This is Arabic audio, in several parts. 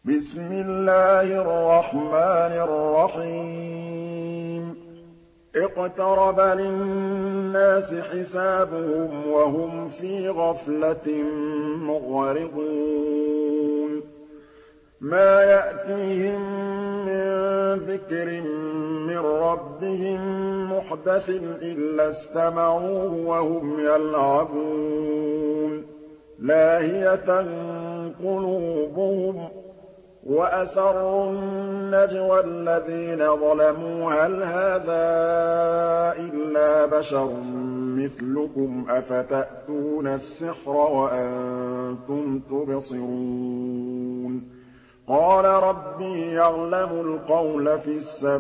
بسم الله الرحمن الرحيم اقترب للناس حسابهم وهم في غفلة مغرقون ما يأتيهم من ذكر من ربهم محدث إلا استمعوه وهم يلعبون لاهية قلوبهم وأسروا النجوى الذين ظلموا هل هذا إلا بشر مثلكم أفتأتون السحر وأنتم تبصرون قال ربي يعلم القول في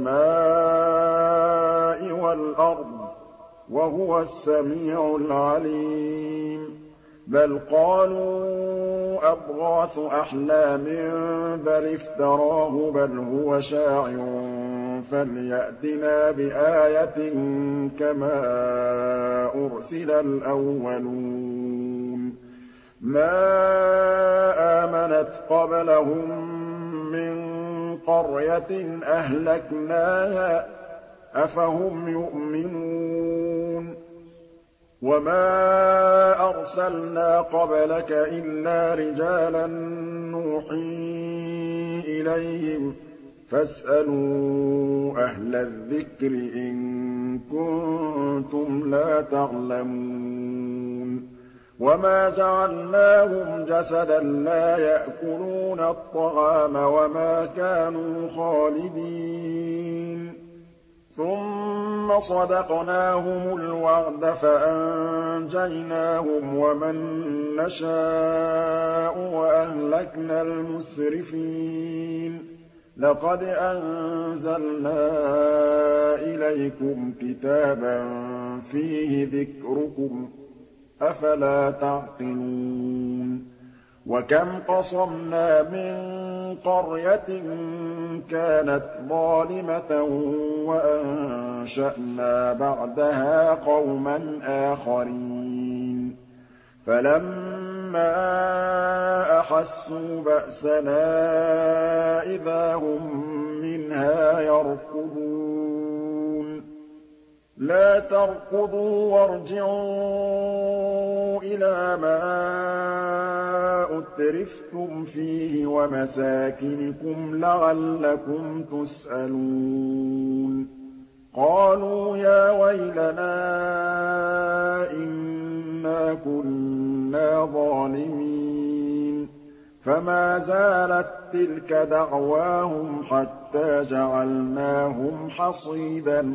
السماء والأرض وهو السميع العليم بل قالوا أضغاث أحلام بل افتراه بل هو شاعر فليأتنا بآية كما أرسل الأولون ما آمنت قبلهم من قرية أهلكناها أفهم يؤمنون وما أرسلنا قبلك إلا رجالا نوحي إليهم فاسألوا أهل الذكر إن كنتم لا تعلمون وما جعلناهم جسدا لا يأكلون الطعام وما كانوا خالدين ثم صدقناهم الوعد فأنجيناهم ومن نشاء وأهلكنا المسرفين لقد أنزلنا إليكم كتابا فيه ذكركم أفلا تعقلون وكم قصمنا من قرية كانت ظالمة وأنشأنا بعدها قوما آخرين فلما أحسوا بأسنا إذا هم منها يركضون لا تركضوا وارجعوا إلى ما أترفتم فيه ومساكنكم لعلكم تسألون قالوا يا ويلنا إنا كنا ظالمين فما زالت تلك دعواهم حتى جعلناهم حصيدا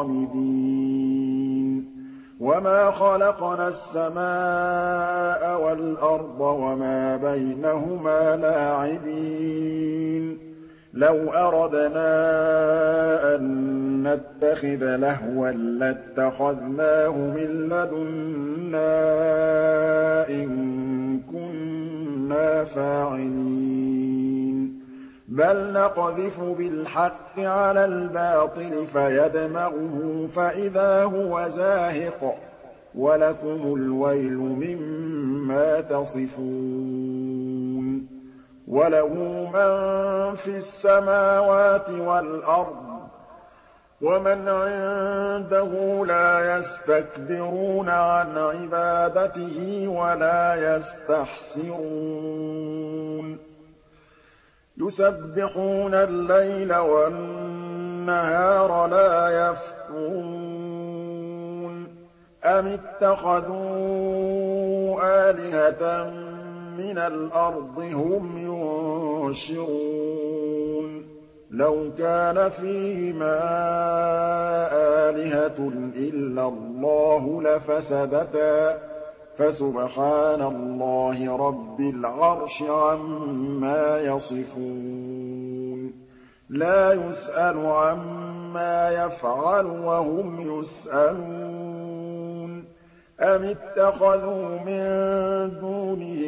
خامدين وما خلقنا السماء والأرض وما بينهما لاعبين لو أردنا أن نتخذ لهوا لاتخذناه من لدنا إن كنا فاعلين بل نقذف بالحق على الباطل فيدمغه فإذا هو زاهق ولكم الويل مما تصفون وله من في السماوات والأرض ومن عنده لا يستكبرون عن عبادته ولا يستحسرون يسبحون الليل والنهار لا يفترون أم اتخذوا آلهة من الأرض هم ينشرون لو كان فيهما آلهة إلا الله لفسدتا فسبحان الله رب العرش عما يصفون لا يسأل عما يفعل وهم يسألون أم اتخذوا من دونه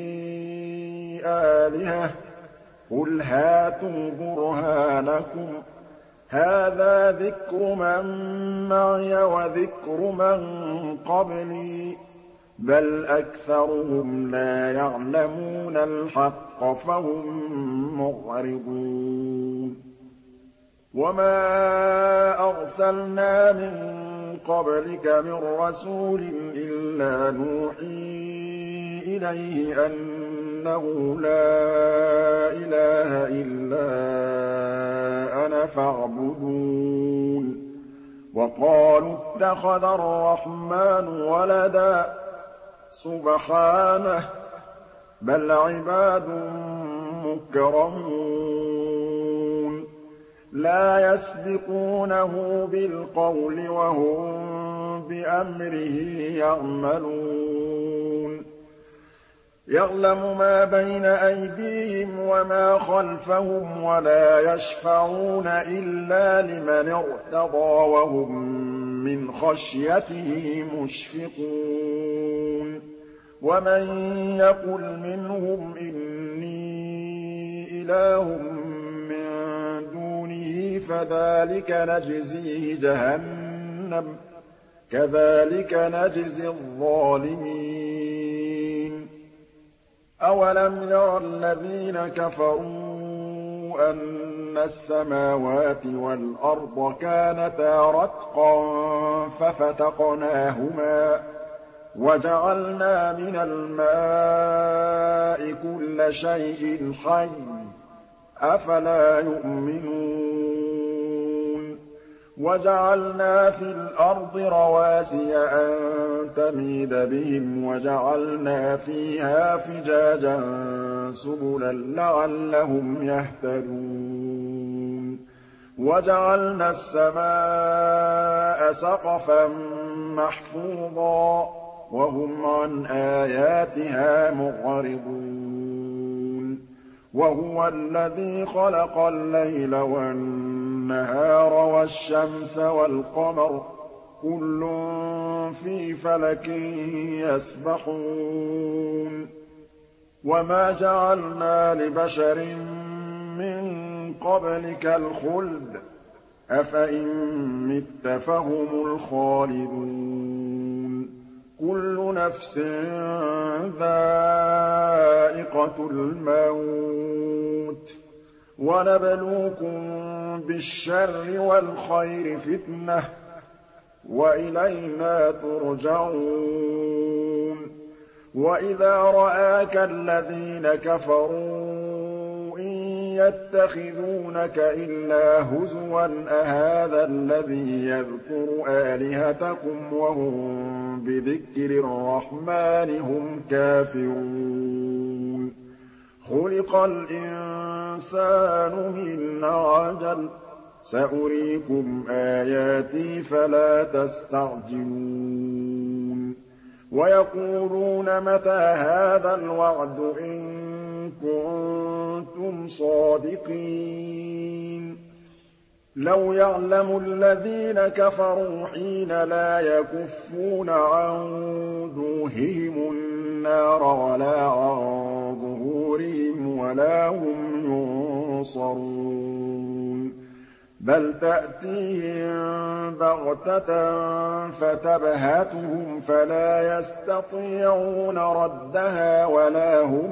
آلهة قل هاتوا برهانكم هذا ذكر من معي وذكر من قبلي بل أكثرهم لا يعلمون الحق الْحَقَّ فَهُم مُّعْرِضُونَ وَمَا أَرْسَلْنَا مِن قَبْلِكَ مِن رَّسُولٍ إِلَّا نُوحِي إِلَيْهِ أَنَّهُ لَا إِلَٰهَ إِلَّا أَنَا فَاعْبُدُونِ وَقَالُوا اتَّخَذَ الرَّحْمَٰنُ وَلَدًا سُبْحَانَهُ ۖ بَلْ عِبَادٌ مُّكْرَمُونَ لَا يَسْبِقُونَهُ بِالْقَوْلِ وَهُم بِأَمْرِهِ يَعْمَلُونَ يَعْلَمُ مَا بَيْنَ أَيْدِيهِمْ وَمَا خَلْفَهُمْ وَلَا يَشْفَعُونَ إِلَّا لِمَنِ ارْتَضَىٰ وَهُم مِّنْ خَشْيَتِهِ مُشْفِقُونَ وَمَن يَقُلْ مِنْهُمْ إِنِّي إِلَٰهٌ مِّن دُونِهِ فَذَٰلِكَ نَجْزِيهِ جَهَنَّمَ ۚ كَذَٰلِكَ نَجْزِي الظَّالِمِينَ أَوَلَمْ يَرَ الَّذِينَ كَفَرُوا أَنَّ السَّمَاوَاتِ وَالْأَرْضَ كَانَتَا رَتْقًا فَفَتَقْنَاهُمَا وَجَعَلْنَا مِنَ الْمَاءِ كُلَّ شَيْءٍ حَيٍّ ۖ أَفَلَا يُؤْمِنُونَ وَجَعَلْنَا فِي الْأَرْضِ رَوَاسِيَ أَن تَمِيدَ بِهِمْ وَجَعَلْنَا فِيهَا فِجَاجًا سُبُلًا لَّعَلَّهُمْ يَهْتَدُونَ وَجَعَلْنَا السَّمَاءَ سَقْفًا مَّحْفُوظًا وَهُمْ عَنْ آيَاتِهَا مُعْرِضُونَ وَهُوَ الَّذِي خَلَقَ اللَّيْلَ وَالنَّهَارَ وَالشَّمْسَ وَالْقَمَرَ ۖ كُلٌّ فِي فَلَكٍ يَسْبَحُونَ وَمَا جَعَلْنَا لِبَشَرٍ مِّن قَبْلِكَ الْخُلْدَ ۖ أَفَإِن مِّتَّ فَهُمُ الْخَالِدُونَ كُلُّ نَفْسٍ ذَائِقَةُ الْمَوْتِ ۖ وَنَبْلُوكُم بِالشَّرِّ وَالْخَيْرِ فِتْنَةً ۖ وَإِلَيْنَا تُرْجَعُونَ وَإِذَا رَآكَ الَّذِينَ كَفَرُوا إِن يَتَّخِذُونَكَ إِلَّا هُزُوًا أَهَٰذَا الَّذِي يَذْكُرُ آلِهَتَكُمْ وَهُم بِذِكْرِ الرَّحْمَٰنِ هُمْ كَافِرُونَ خُلِقَ الْإِنسَانُ مِنْ عَجَلٍ ۚ سَأُرِيكُمْ آيَاتِي فَلَا تَسْتَعْجِلُونِ وَيَقُولُونَ مَتَىٰ هَٰذَا الْوَعْدُ إِن كُنتُمْ صَادِقِينَ لَوْ يَعْلَمُ الَّذِينَ كَفَرُوا حِينَ لَا يَكُفُّونَ عَن وُجُوهِهِمُ النَّارَ وَلَا عَن ظُهُورِهِمْ وَلَا هُمْ يُنصَرُونَ بَلْ تَأْتِيهِم بَغْتَةً فَتَبْهَتُهُمْ فَلَا يَسْتَطِيعُونَ رَدَّهَا وَلَا هُمْ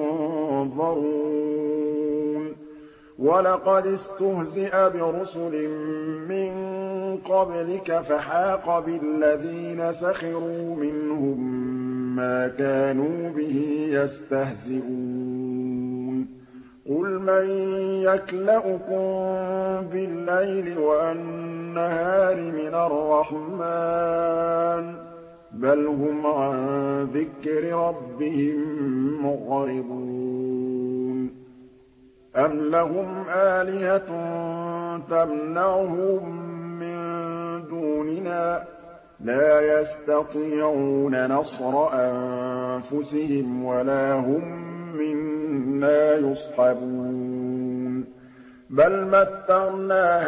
يُنظَرُونَ وَلَقَدِ اسْتُهْزِئَ بِرُسُلٍ مِّن قَبْلِكَ فَحَاقَ بِالَّذِينَ سَخِرُوا مِنْهُم مَّا كَانُوا بِهِ يَسْتَهْزِئُونَ قُلْ مَن يَكْلَؤُكُم بِاللَّيْلِ وَالنَّهَارِ مِنَ الرَّحْمَٰنِ ۗ بَلْ هُمْ عَن ذِكْرِ رَبِّهِم مُّعْرِضُونَ أَمْ لَهُمْ آلِهَةٌ تَمْنَعُهُم مِّن دُونِنَا ۚ لَا يَسْتَطِيعُونَ نَصْرَ أَنفُسِهِمْ وَلَا هُم مِّنَّا يُصْحَبُونَ بَلْ مَتَّعْنَا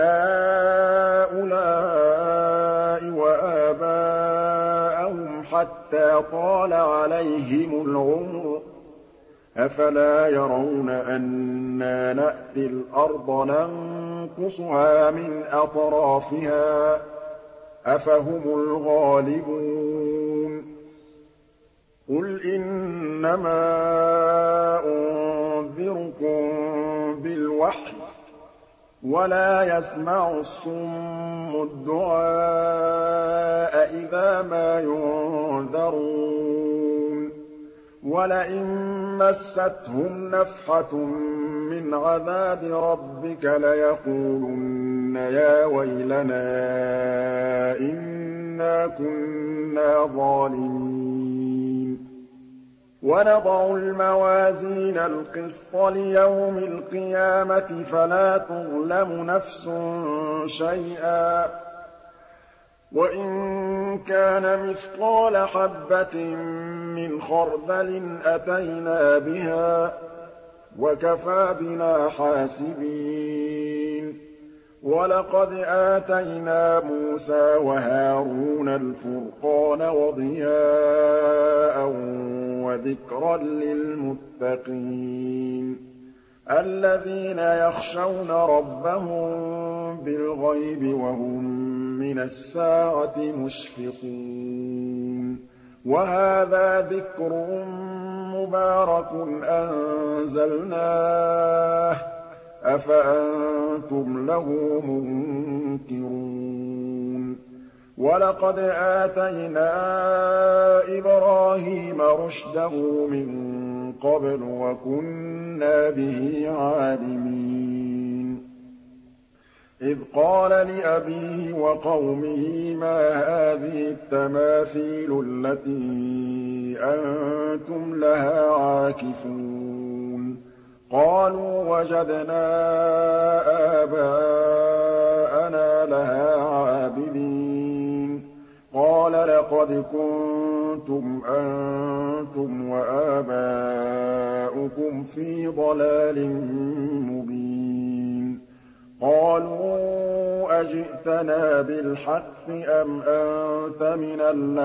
هَٰؤُلَاءِ وَآبَاءَهُمْ حَتَّىٰ طَالَ عَلَيْهِمُ الْعُمُرُ ۗ أَفَلَا يَرَوْنَ أَنَّا نَأْتِي الْأَرْضَ نَنقُصُهَا مِنْ أَطْرَافِهَا ۚ أَفَهُمُ الْغَالِبُونَ قُلْ إِنَّمَا يُخْبِرُكُم بِالْوَحْيِ وَلَا يَسْمَعُ الصُّمُّ الدُّعَاءَ إِذَا مَا يُنذَرُونَ وَلَئِن مَّسَّتْهُمْ نَفْحَةٌ مِّنْ عَذَابِ رَبِّكَ لَيَقُولُنَّ يَا وَيْلَنَا إِنَّا كُنَّا ظَالِمِينَ وَنَضَعُ الْمَوَازِينَ الْقِسْطَ لِيَوْمِ الْقِيَامَةِ فَلَا تُظْلَمُ نَفْسٌ شَيْئًا ۖ وَإِن كَانَ مِثْقَالَ حَبَّةٍ مِّنْ خَرْدَلٍ أَتَيْنَا بِهَا ۗ وَكَفَىٰ بِنَا حَاسِبِينَ وَلَقَدْ آتَيْنَا مُوسَىٰ وَهَارُونَ الْفُرْقَانَ وَضِيَاءً وَذِكْرًا لِّلْمُتَّقِينَ الَّذِينَ يَخْشَوْنَ رَبَّهُم بِالْغَيْبِ وَهُم مِّنَ السَّاعَةِ مُشْفِقُونَ وَهَٰذَا ذِكْرٌ مُّبَارَكٌ أَنزَلْنَاهُ ۚ أَفَأَنتُمْ لَهُ مُنكِرُونَ وَلَقَدْ آتَيْنَا إِبْرَاهِيمَ رُشْدَهُ مِن قَبْلُ وَكُنَّا بِهِ عَالِمِينَ إِذْ قَالَ لِأَبِيهِ وَقَوْمِهِ مَا هَٰذِهِ التَّمَاثِيلُ الَّتِي أَنتُمْ لَهَا عَاكِفُونَ قَالُوا وَجَدْنَا آبَاءَنَا لَهَا عَابِدِينَ قَالَ لَقَدْ كُنتُمْ أَنتُمْ وَآبَاؤُكُمْ فِي ضَلَالٍ مُّبِينٍ قَالُوا أَجِئْتَنَا بِالْحَقِّ أَمْ أَنتَ مِنَ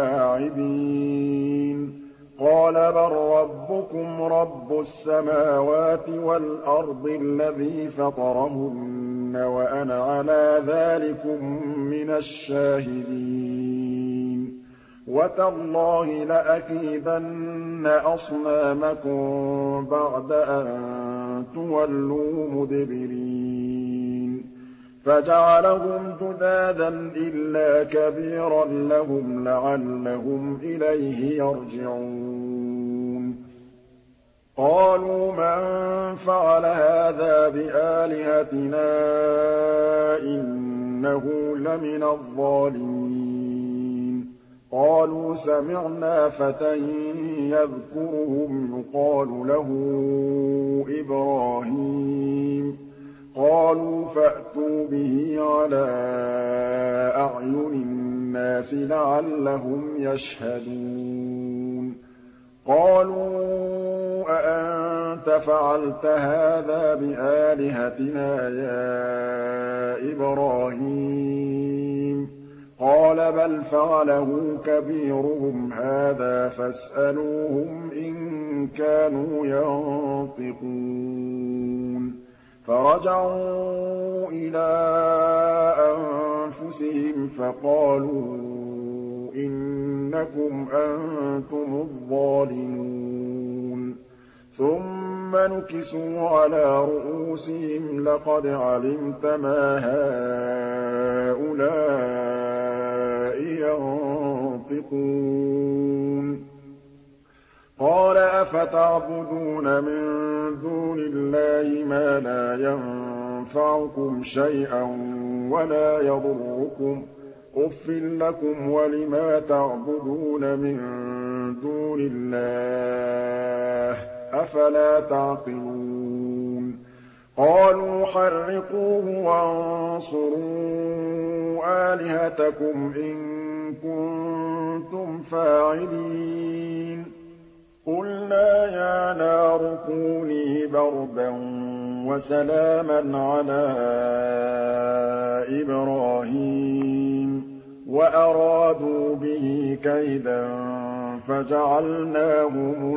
اللاعبين قَالَ بَل رَّبُّكُمْ رَبُّ السَّمَاوَاتِ وَالْأَرْضِ الَّذِي فَطَرَهُنَّ وَأَنَا عَلَىٰ ذَٰلِكُم مِّنَ الشَّاهِدِينَ وَتَاللَّهِ لَأَكِيدَنَّ أَصْنَامَكُم بَعْدَ أَن تُوَلُّوا مُدْبِرِينَ فَجَعَلَهُمْ جُذَاذًا إِلَّا كَبِيرًا لَّهُمْ لَعَلَّهُمْ إِلَيْهِ يَرْجِعُونَ قَالُوا مَن فَعَلَ هَٰذَا بِآلِهَتِنَا إِنَّهُ لَمِنَ الظَّالِمِينَ قَالُوا سَمِعْنَا فَتًى يَذْكُرُهُمْ يُقَالُ لَهُ إِبْرَاهِيمُ قَالُوا فَأْتُوا بِهِ عَلَىٰ أَعْيُنِ النَّاسِ لَعَلَّهُمْ يَشْهَدُونَ قَالُوا أَأَنتَ فَعَلْتَ هَٰذَا بِآلِهَتِنَا يَا إِبْرَاهِيمُ قَالَ بَلْ فَعَلَهُ كَبِيرُهُمْ هَٰذَا فَاسْأَلُوهُمْ إِن كَانُوا يَنطِقُونَ فَرَجَعُوا إِلَىٰ أَنفُسِهِمْ فَقَالُوا إِنَّكُمْ أَنتُمُ الظَّالِمُونَ ثُمَّ نُكِسُوا عَلَىٰ رُءُوسِهِمْ لَقَدْ عَلِمْتَ مَا هَٰؤُلَاءِ يَنطِقُونَ قَالَ أَفَتَعْبُدُونَ مِن دُونِ اللَّهِ مَا لَا يَنفَعُكُمْ شَيْئًا وَلَا يَضُرُّكُمْ أُفٍّ لَّكُمْ وَلِمَا تَعْبُدُونَ مِن دُونِ اللَّهِ أَفَلَا تَعْقِلُونَ قَالُوا حَرِّقُوهُ وَانصُرُوا آلِهَتَكُمْ إِن كُنتُمْ فَاعِلِينَ قُلْنَا يَا نَارُ كُونِي بَرْدًا وَسَلَامًا عَلَىٰ إِبْرَاهِيمَ وَأَرَادُوا بِهِ كَيْدًا فَجَعَلْنَاهُمُ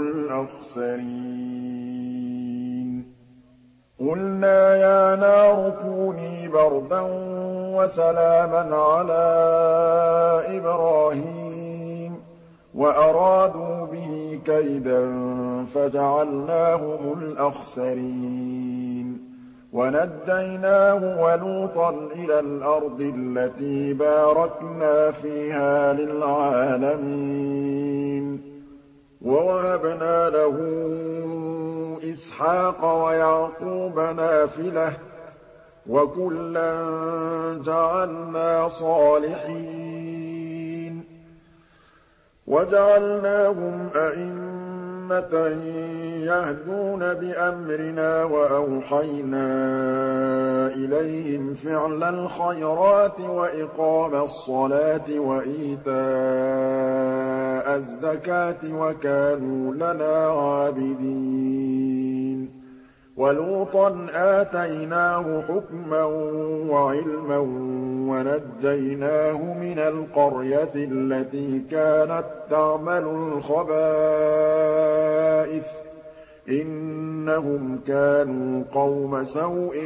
الْأَخْسَرِينَ قُلْنَا يَا نَارُ كُونِي بَرْدًا وَسَلَامًا عَلَىٰ إِبْرَاهِيمَ وَأَرَادُوا بِهِ كَيْدًا فَجَعَلْنَاهُمُ الْأَخْسَرِينَ وَنَجَّيْنَاهُ وَلُوطًا إِلَى الْأَرْضِ الَّتِي بَارَكْنَا فِيهَا لِلْعَالَمِينَ وَوَهَبْنَا لَهُ إِسْحَاقَ وَيَعْقُوبَ نَافِلَةً ۖ وَكُلًّا جَعَلْنَا صَالِحِينَ وَجَعَلْنَاهُمْ أَئِمَّةً يَهْدُونَ بِأَمْرِنَا وَأَوْحَيْنَا إِلَيْهِمْ فِعْلَ الْخَيْرَاتِ وَإِقَامَ الصَّلَاةِ وَإِيتَاءَ الزَّكَاةِ وَكَانُوا لَنَا عَابِدِينَ وَلُوطًا آتَيْنَاهُ حُكْمًا وَعِلْمًا وَنَجَّيْنَاهُ مِنَ الْقَرْيَةِ الَّتِي كَانَت تَّعْمَلُ الْخَبَائِثَ ۗ إِنَّهُمْ كَانُوا قَوْمَ سَوْءٍ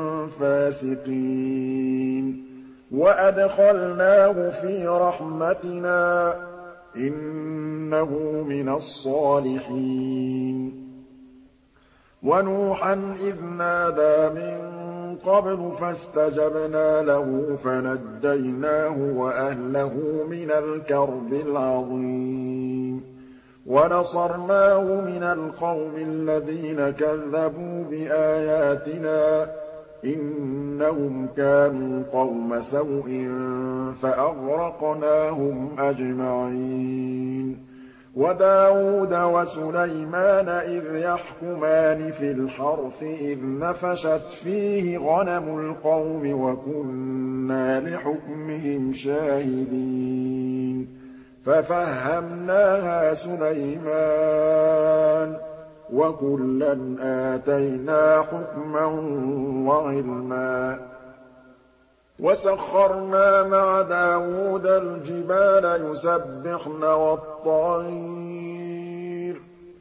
فَاسِقِينَ وَأَدْخَلْنَاهُ فِي رَحْمَتِنَا ۖ إِنَّهُ مِنَ الصَّالِحِينَ وَنُوحًا إِذْ نَادَىٰ مِن قَبْلُ فَاسْتَجَبْنَا لَهُ فَنَجَّيْنَاهُ وَأَهْلَهُ مِنَ الْكَرْبِ الْعَظِيمِ وَنَصَرْنَاهُ مِنَ الْقَوْمِ الَّذِينَ كَذَّبُوا بِآيَاتِنَا ۚ إِنَّهُمْ كَانُوا قَوْمَ سَوْءٍ فَأَغْرَقْنَاهُمْ أَجْمَعِينَ وَدَاوُودَ وَسُلَيْمَانَ إِذْ يَحْكُمَانِ فِي الْحَرْثِ إِذْ نَفَشَتْ فِيهِ غَنَمُ الْقَوْمِ وَكُنَّا لِحُكْمِهِمْ شَاهِدِينَ فَفَهَّمْنَاهَا سُلَيْمَانَ ۚ وَكُلًّا آتَيْنَا حُكْمًا وَعِلْمًا وَسَخَّرْنَا مَعَ دَاوُودَ الْجِبَالَ يُسَبِّحْنَ وَالطَّيْرَ ۚ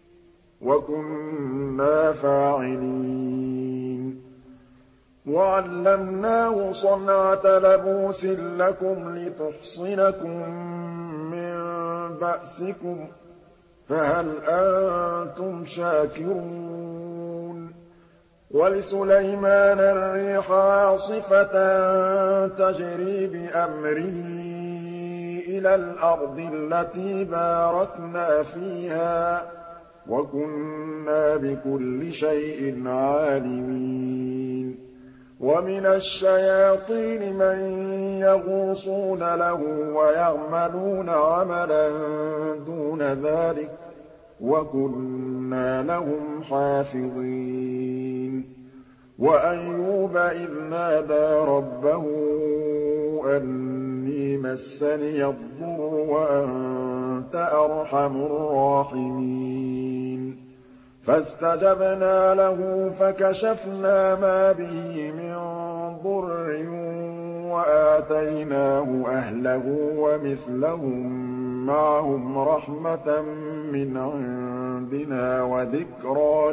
وَكُنَّا فَاعِلِينَ وَعَلَّمْنَاهُ صَنْعَةَ لَبُوسٍ لَّكُمْ لِتُحْصِنَكُم مِّن بَأْسِكُمْ ۖ فَهَلْ أَنتُمْ شَاكِرُونَ وَلِسُلَيْمَانَ الرِّيحَ عَاصِفَةً تَجْرِي بِأَمْرِهِ إِلَى الْأَرْضِ الَّتِي بَارَكْنَا فِيهَا ۚ وَكُنَّا بِكُلِّ شَيْءٍ عَالِمِينَ وَمِنَ الشَّيَاطِينِ مَن يَغُوصُونَ لَهُ وَيَعْمَلُونَ عَمَلًا دُونَ ذَٰلِكَ ۖ وَكُنَّا لَهُمْ حَافِظِينَ وَأَيُّوبَ إِذْ نَادَىٰ رَبَّهُ أَنِّي مَسَّنِيَ الضُّرُّ وَأَنتَ أَرْحَمُ الرَّاحِمِينَ فَاسْتَجَبْنَا لَهُ فَكَشَفْنَا مَا بِهِ مِن ضُرٍّ وَآتَيْنَاهُ أَهْلَهُ وَمِثْلَهُم مَّعَهُمْ رَحْمَةً مِّنْ عِندِنَا وَذِكْرَىٰ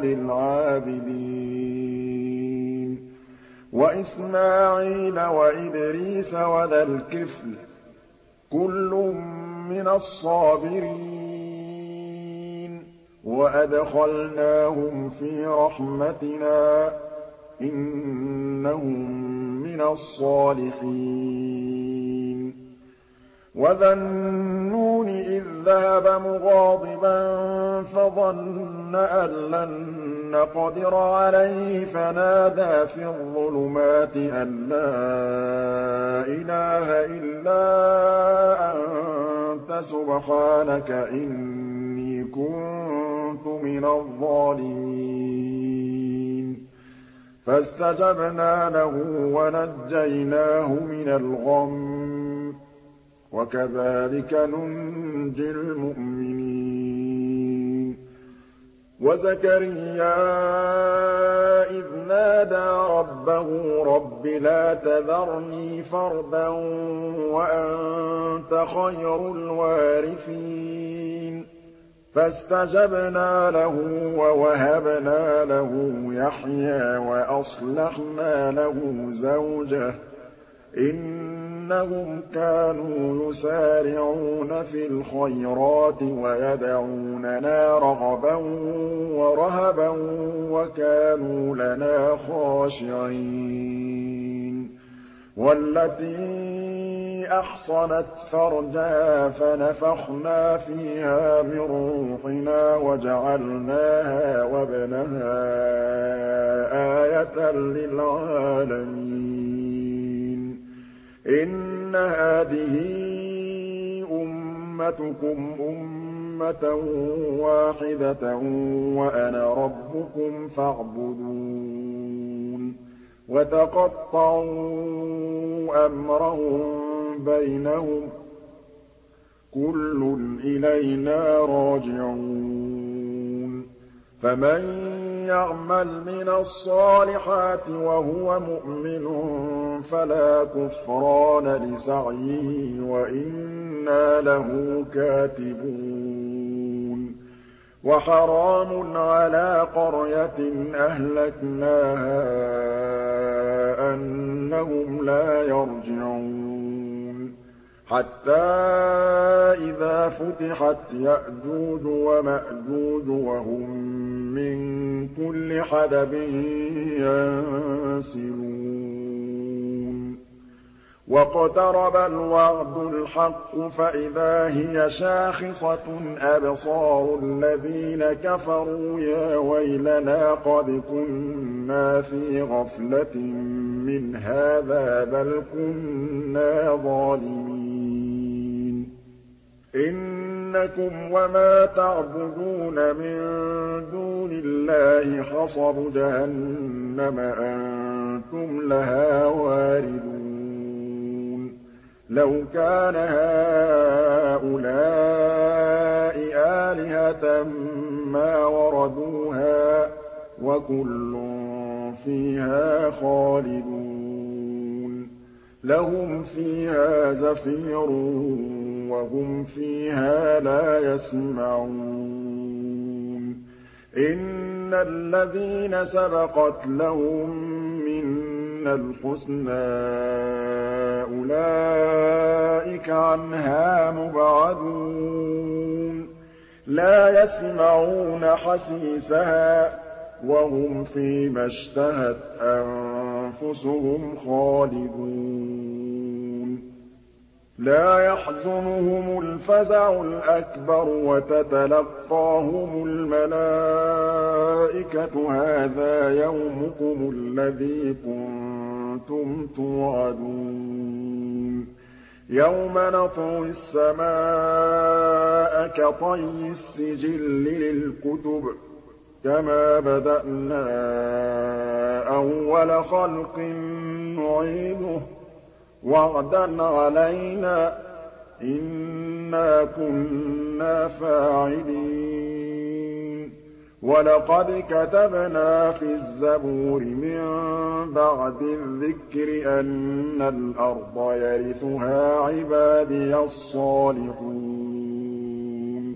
لِلْعَابِدِينَ وَإِسْمَاعِيلَ وَإِدْرِيسَ وَذَا الْكِفْلِ ۖ كُلٌّ مِّنَ الصَّابِرِينَ وَأَدْخَلْنَاهُمْ فِي رَحْمَتِنَا ۖ إِنَّهُم مِّنَ الصَّالِحِينَ وَذَا النُّونِ إِذ ذَّهَبَ مُغَاضِبًا فَظَنَّ أَن لَّن نَّقْدِرَ عَلَيْهِ فَنَادَىٰ فِي الظُّلُمَاتِ أَن لَّا إِلَٰهَ إِلَّا أَنتَ سُبْحَانَكَ إِنِّي كُنتُ مِنَ الظَّالِمِينَ فَاسْتَجَبْنَا لَهُ وَنَجَّيْنَاهُ مِنَ الْغَمِّ ۚ وَكَذَٰلِكَ نُنجِي الْمُؤْمِنِينَ وَزَكَرِيَّا إِذْ نَادَىٰ رَبَّهُ رَبِّ لَا تَذَرْنِي فَرْدًا وَأَنتَ خَيْرُ الْوَارِثِينَ فَاسْتَجَبْنَا لَهُ وَوَهَبْنَا لَهُ يَحْيَىٰ وَأَصْلَحْنَا لَهُ زَوْجَهُ إِنَّهُمْ كَانُوا يُسَارِعُونَ فِي الْخَيْرَاتِ وَيَدْعُونَنَا رَغَبًا وَرَهَبًا وَكَانُوا لَنَا خَاشِعِينَ وَالَّتِي أَحْصَنَتْ فَرْجَهَا فَنَفَخْنَا فِيهَا مِن رُّوحِنَا وَجَعَلْنَاهَا وَابْنَهَا آيَةً لِّلْعَالَمِينَ إِنَّ هَٰذِهِ أُمَّتُكُمْ أُمَّةً وَاحِدَةً وَأَنَا رَبُّكُمْ فَاعْبُدُونِ وَتَقَطَّعُوا أَمْرَهُم بَيْنَهُمْ ۖ كُلٌّ إِلَيْنَا راجِعُونَ فَمَن يَعْمَلْ مِنَ الصَّالِحَاتِ وَهُوَ مُؤْمِنٌ فَلَا كُفْرَانَ لِسَعْيِهِ وَإِنَّا لَهُ كَاتِبُونَ وَحَرَامٌ عَلَىٰ قَرْيَةٍ أَهْلَكْنَاهَا أَنَّهُمْ لَا يَرْجِعُونَ حَتَّىٰ إِذَا فُتِحَتْ يَأْجُوجُ وَمَأْجُوجُ وَهُم مِّن كُلِّ حَدَبٍ يَنسِلُونَ وَاقْتَرَبَ الْوَعْدُ الْحَقُّ فَإِذَا هِيَ شَاخِصَةٌ أَبْصَارُ الَّذِينَ كَفَرُوا يَا وَيْلَنَا قَدْ كُنَّا فِي غَفْلَةٍ مِّنْ هَٰذَا بَلْ كُنَّا ظَالِمِينَ إِنَّكُمْ وَمَا تَعْبُدُونَ مِن دُونِ اللَّهِ حَصَبُ جَهَنَّمَ أَنتُمْ لَهَا وَارِدُونَ لَوْ كَانَ هَٰؤُلَاءِ آلِهَةً مَّا وَرَدُوهَا ۖ وَكُلٌّ فِيهَا خَالِدُونَ لَهُمْ فِيهَا زَفِيرٌ وَهُمْ فِيهَا لَا يَسْمَعُونَ إِنَّ الَّذِينَ سَبَقَتْ لَهُم مِّنَّا الْحُسْنَىٰ أُولَٰئِكَ عَنْهَا مُبْعَدُونَ لَا يَسْمَعُونَ حَسِيسَهَا وَهُمْ فِيمَا اشْتَهَتْ أَنفُسُهُمْ خَالِدُونَ لَا يَحْزُنُهُمُ الْفَزَعُ الْأَكْبَرُ وَتَتَلَقَّاهُمُ الْمَلَائِكَةُ هَٰذَا يَوْمُكُمُ الَّذِي كُنتُمْ تُوعَدُونَ يَوْمَ نَطْوِي السَّمَاءَ كَطَيِّ السِّجِلِّ لِلْكُتُبِ كَمَا بَدَأْنَا أَوَّلَ خَلْقٍ نُّعِيدُهُ وَعْدًا عَلَيْنَا ۚ إِنَّا كُنَّا فَاعِلِينَ وَلَقَدْ كَتَبْنَا فِي الزَّبُورِ مِن بَعْدِ الذِّكْرِ أَنَّ الْأَرْضَ يَرِثُهَا عِبَادِيَ الصَّالِحُونَ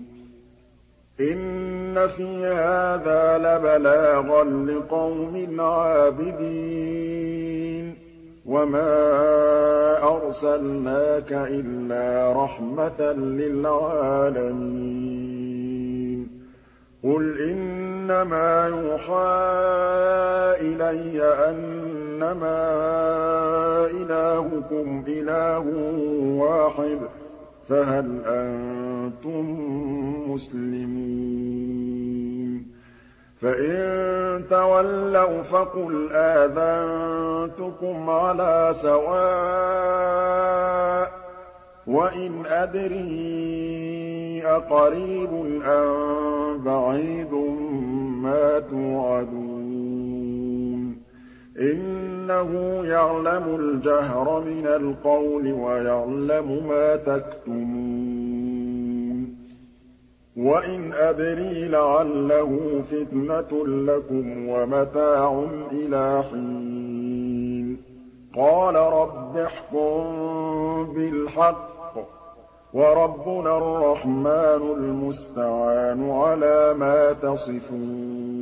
إِنَّ فِي هَٰذَا لَبَلَاغًا لِّقَوْمٍ عَابِدِينَ وَمَا أَرْسَلْنَاكَ إِلَّا رَحْمَةً لِّلْعَالَمِينَ قُلْ إِنَّمَا يُوحَىٰ إِلَيَّ أَنَّمَا إِلَٰهُكُمْ إِلَٰهٌ وَاحِدٌ فَهَلْ أَنتُم مُّسْلِمُونَ فَإِن تَوَلَّوْا فَقُلْ آذَنتُكُمْ عَلَىٰ سَوَاءٍ ۖ وَإِنْ أَدْرِي أَقَرِيبٌ أَم بَعِيدٌ مَّا تُوعَدُونَ إِنَّهُ يَعْلَمُ الْجَهْرَ مِنَ الْقَوْلِ وَيَعْلَمُ مَا تَكْتُمُونَ وَإِنْ أَدْرِي لَعَلَّهُ فِتْنَةٌ لَّكُمْ وَمَتَاعٌ إِلَىٰ حِينٍ قَالَ رَبِّ احْكُم بِالْحَقِّ وَرَبُّنَا الرَّحْمَٰنُ الْمُسْتَعَانُ عَلَىٰ مَا تَصِفُونَ